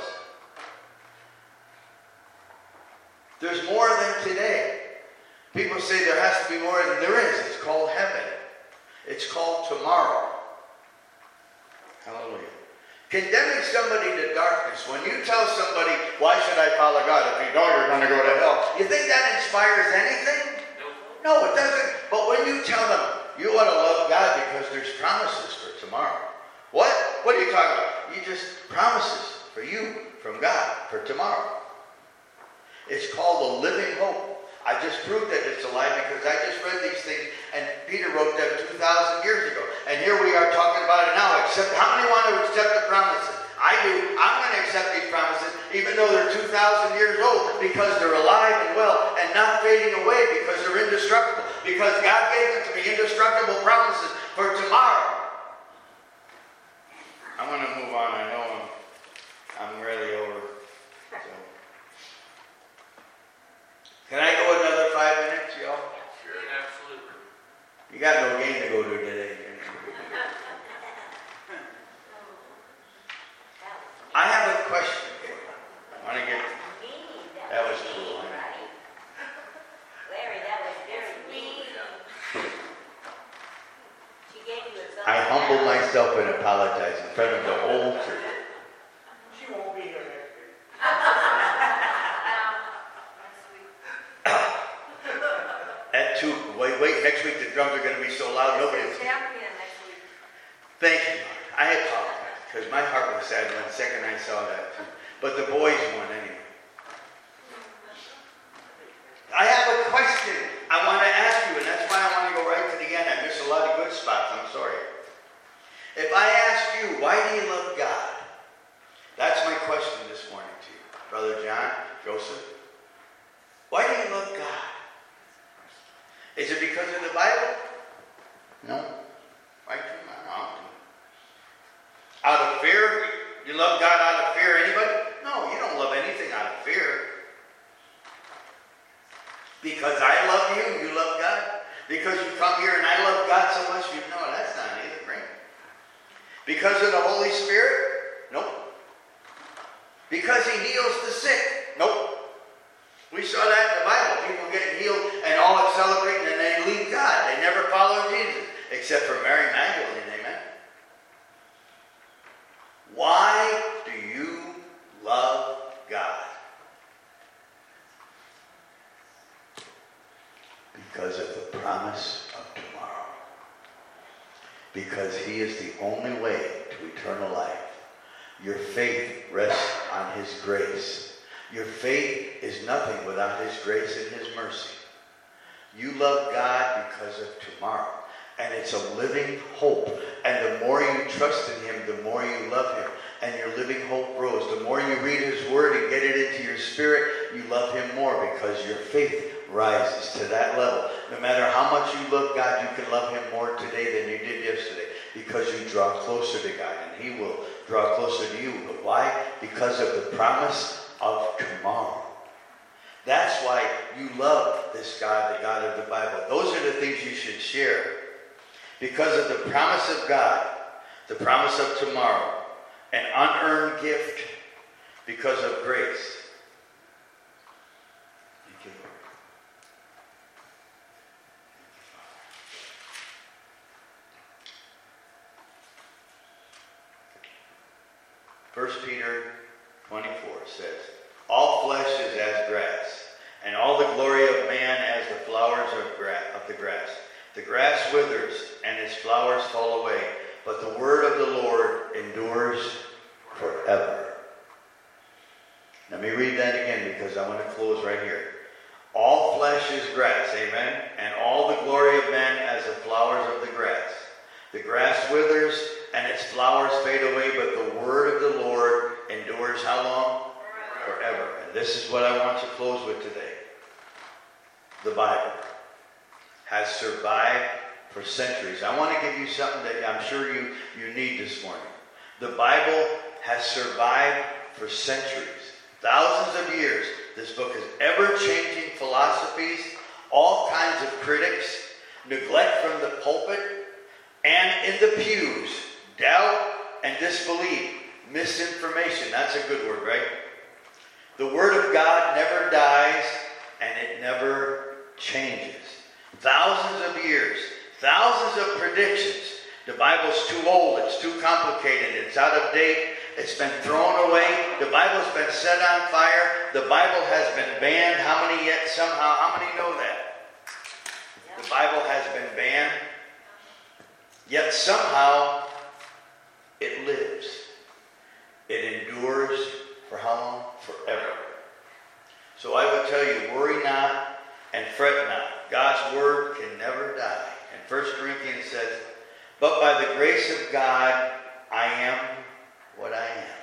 There's more than today. People say there has to be more than there is. It's called heaven. It's called tomorrow. Hallelujah. Condemning somebody to darkness. When you tell somebody, why should I follow God? If you don't, you're going to go to hell. You think that inspires anything? No, it doesn't. But when you tell them you ought to love God because there's promises for tomorrow. What? What are you talking about? You just promises for you from God for tomorrow. It's called a living hope. I just proved that it's alive because I just read these things and Peter wrote them two thousand years ago. And here we are talking about it now. Except how many want to accept the promises? I do. I'm going to accept these promises even though they're two thousand years old because they're alive and well and not fading away because they're indestructible. Because God gave them to me indestructible promises for tomorrow. I'm going to move on. I know I'm, I'm really over. So. Can I go another five minutes, y'all? Sure, absolutely. You got no game to go to today. I have a question. I want to get. That was cool. Larry, that was very mean. She gave you a thumbs I humble down. myself and apologize in front of the whole church. She won't be here next week. At two, wait, wait, next week the drums are going to be so loud nobody's. Champion next week. Thank you, Lord. I apologize because my heart was sad when the second I saw that too. But the boys won anyway. I have a question I want to ask you, and that's why I want to go right to the end. I miss a lot of good spots. I'm sorry. If I ask you, why do you love God? That's my question this morning to you, Brother John, Joseph. Why do you love God? Is it because of the Bible? No. Right? No. Out of fear? You love God out of fear? Anybody? No, you don't love anything out of fear. Because I love you, you love God. Because you come here and I love God so much, you know that's not anything, right? Because of the Holy Spirit? Nope. Because He heals the sick? Nope. We saw that in the Bible. People getting healed and all celebrating and they leave God. They never follow Jesus. Except for Mary Magdalene, amen? Why do you love God? Because of the promise of tomorrow. Because He is the only way to eternal life. Your faith rests on His grace. Your faith is nothing without His grace and His mercy. You love God because of tomorrow. And it's a living hope. And the more you trust in Him, the more you love Him. And your living hope grows. The more you read His Word and get it into your spirit, you love Him more because your faith rises to that level. No matter how much you love God, you can love Him more today than you did yesterday because you draw closer to God and He will draw closer to you. But why? Because of the promise of tomorrow. That's why you love this God, the God of the Bible. Those are the things you should share. Because of the promise of God, the promise of tomorrow, an unearned gift because of grace. Thank you, Lord. First Peter twenty-four says, all flesh is as grass, and all the glory of man as the flowers of, gra- of the grass. The grass withers, and its flowers fall away, but the word of the Lord endures forever. Let me read that again because I want to close right here. All flesh is grass, amen, and all the glory of man as the flowers of the grass. The grass withers, and its flowers fade away, but the word of the Lord endures how long? Forever. Forever. And this is what I want to close with today. The Bible has survived for centuries. I want to give you something that I'm sure you, you need this morning. The Bible has survived for centuries, thousands of years. This book is ever-changing philosophies, all kinds of critics, neglect from the pulpit, and in the pews, doubt and disbelief, misinformation. That's a good word, right? The Word of God never dies, and it never changes. Thousands of years, thousands of predictions. The Bible's too old, it's too complicated, it's out of date, it's been thrown away. The Bible's been set on fire. The Bible has been banned. How many yet somehow? How many know that? Yep. The Bible has been banned, yet somehow it lives. It endures for how long? Forever. So I would tell you, worry not and fret not. God's word can never die. And First Corinthians says, but by the grace of God, I am what I am.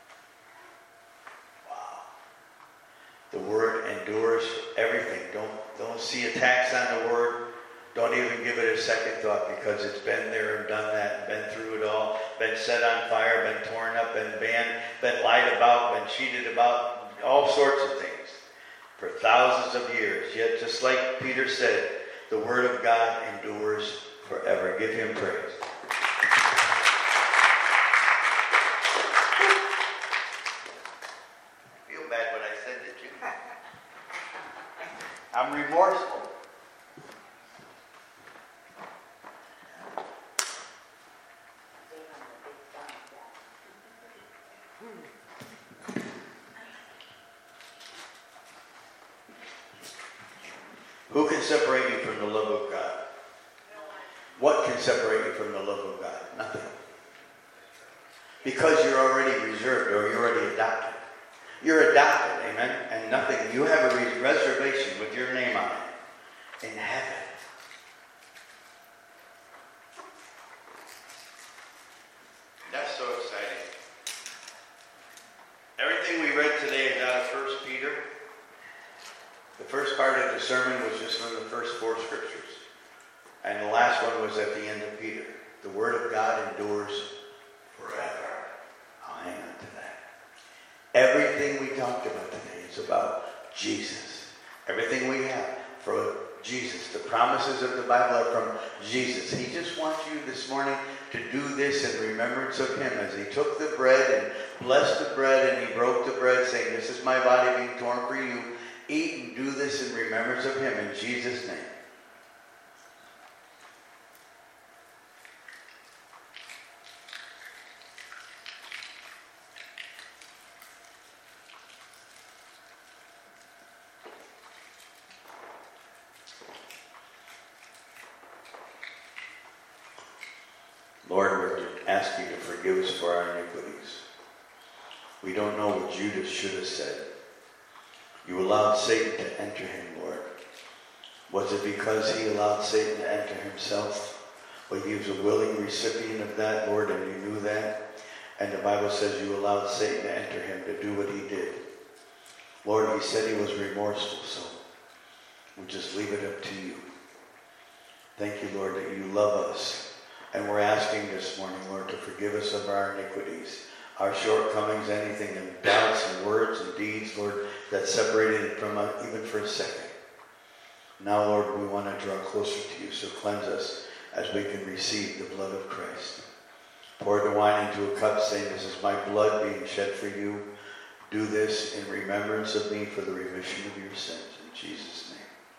Wow. The word endures for everything. Don't, don't see attacks on the word. Don't even give it a second thought, because it's been there and done that and been through it all. Been set on fire, been torn up, been banned, been lied about, been cheated about, all sorts of things for thousands of years. Yet, just like Peter said, the word of God endures forever. Give him praise. Feel bad when I said it, you. I'm remorseful. Who can separate you from the love of God? What can separate you from the love of God? Nothing. Because you're already reserved, or you're already adopted. You're adopted, amen? And nothing. You have a re- reservation with your name on it in heaven. That's so exciting. Everything we read today is out of First Peter. The first part of the sermon was just from the first four scriptures. And the last one was at the end of Peter. The word of God endures forever. I'll hang on to that. Everything we talked about today is about Jesus. Everything we have for Jesus. The promises of the Bible are from Jesus. He just wants you this morning to do this in remembrance of him, as he took the bread and blessed the bread and he broke the bread, saying, this is my body being torn for you. Eat and do this in remembrance of him, in Jesus' name. Lord, we're asking you to forgive us for our iniquities. We don't know what Judas should have said. You allowed Satan to enter him, Lord. Was it because he allowed Satan to enter himself? Well, he was a willing recipient of that, Lord, and you knew that. And the Bible says you allowed Satan to enter him to do what he did. Lord, he said he was remorseful, so we'll just leave it up to you. Thank you, Lord, that you love us. And we're asking this morning, Lord, to forgive us of our iniquities, our shortcomings, anything in doubts and words and deeds, Lord, that separated from us even for a second. Now, Lord, we want to draw closer to you, so cleanse us as we can receive the blood of Christ. Pour the wine into a cup, saying, this is my blood being shed for you. Do this in remembrance of me for the remission of your sins. In Jesus' name.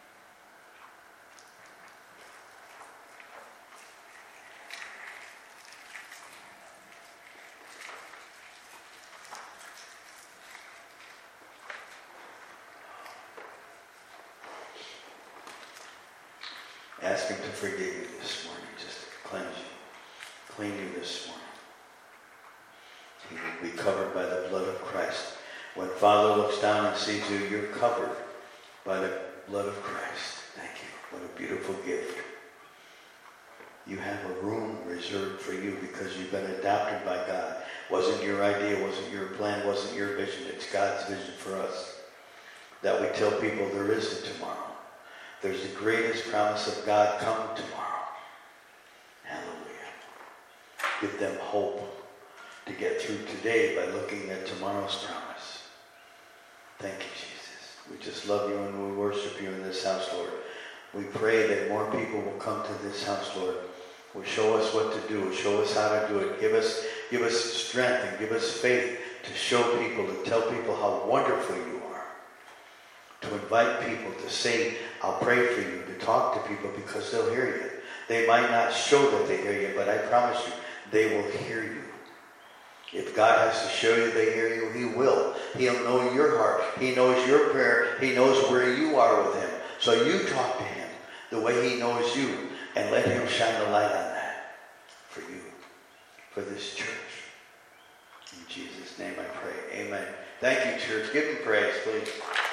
Ask him to forgive you this morning, just to cleanse you, clean you this morning. You will be covered by the blood of Christ. When Father looks down and sees you, you're covered by the blood of Christ. Thank you. What a beautiful gift. You have a room reserved for you because you've been adopted by God. Wasn't your idea, wasn't your plan, wasn't your vision. It's God's vision for us. That we tell people there is a tomorrow. There's the greatest promise of God coming tomorrow. Hallelujah. Give them hope to get through today by looking at tomorrow's promise. Thank you, Jesus. We just love you and we worship you in this house, Lord. We pray that more people will come to this house, Lord. Will show us what to do. Will show us how to do it. Give us, give us strength and give us faith to show people, to tell people how wonderful you are. To invite people to say, I'll pray for you. To talk to people because they'll hear you. They might not show that they hear you, but I promise you, they will hear you. If God has to show you they hear you, he will. He'll know your heart. He knows your prayer. He knows where you are with him. So you talk to him. the way he knows you, and let him shine the light on that for you, for this church. In Jesus' name I pray. Amen. Thank you, church. Give him praise, please.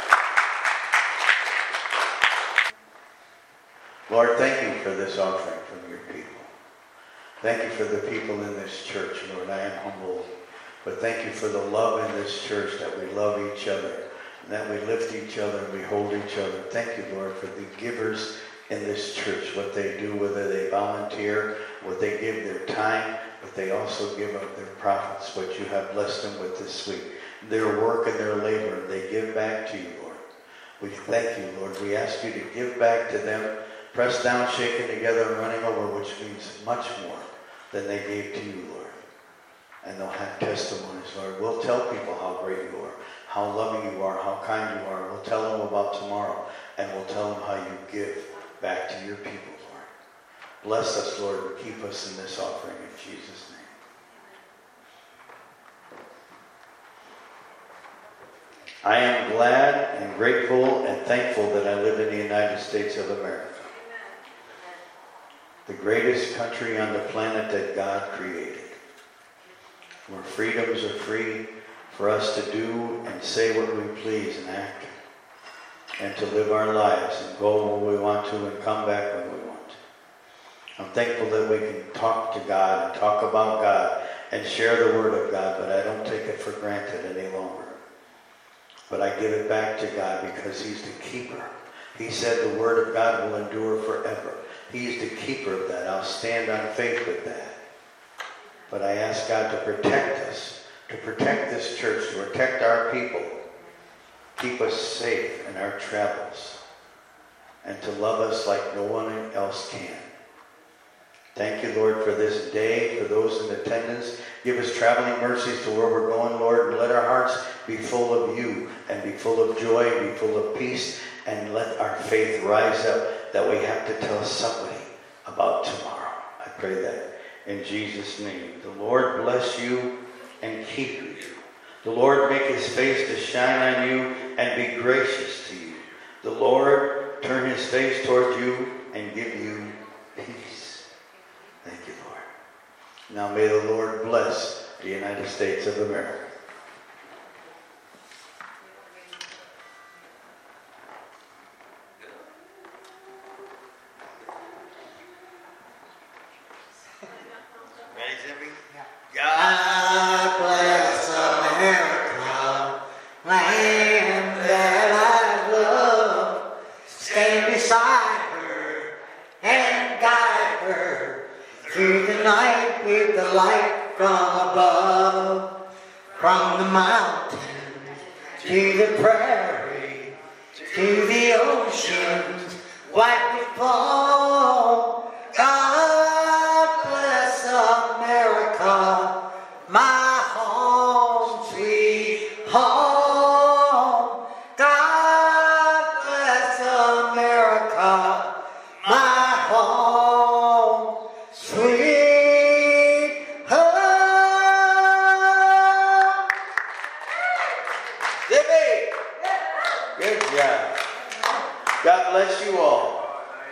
Lord, thank you for this offering from your people. Thank you for the people in this church, Lord. I am humbled. But thank you for the love in this church, that we love each other, and that we lift each other and we hold each other. Thank you, Lord, for the givers in this church, what they do, whether they volunteer, what they give their time, but they also give up their profits, what you have blessed them with this week. Their work and their labor, they give back to you, Lord. We thank you, Lord. We ask you to give back to them, pressed down, shaken together, and running over, which means much more than they gave to you, Lord. And they'll have testimonies, Lord. We'll tell people how great you are, how loving you are, how kind you are. We'll tell them about tomorrow, and we'll tell them how you give back to your people, Lord. Bless us, Lord, and keep us in this offering in Jesus' name. I am glad and grateful and thankful that I live in the United States of America, the greatest country on the planet that God created, where freedoms are free for us to do and say what we please and act, and to live our lives and go when we want to and come back when we want to. I'm thankful that we can talk to God and talk about God and share the Word of God, but I don't take it for granted any longer. But I give it back to God because he's the keeper. He said the Word of God will endure forever. He's the keeper of that. I'll stand on faith with that. But I ask God to protect us, to protect this church, to protect our people, keep us safe in our travels, and to love us like no one else can. Thank you, Lord, for this day, for those in attendance. Give us traveling mercies to where we're going, Lord, and let our hearts be full of you, and be full of joy, and be full of peace, and let our faith rise up that we have to tell somebody about tomorrow. I pray that in Jesus' name. The Lord bless you and keep you. The Lord make his face to shine on you and be gracious to you. The Lord turn his face toward you and give you peace. Thank you, Lord. Now may the Lord bless the United States of America. God bless America, land that I love. Stand beside her and guide her through the night with the light from above. From the mountain to the prairie, to the oceans, white with fall. God bless America, my home, sweet home. God bless America, my home, sweet home. Zippy! Good job. God bless you all.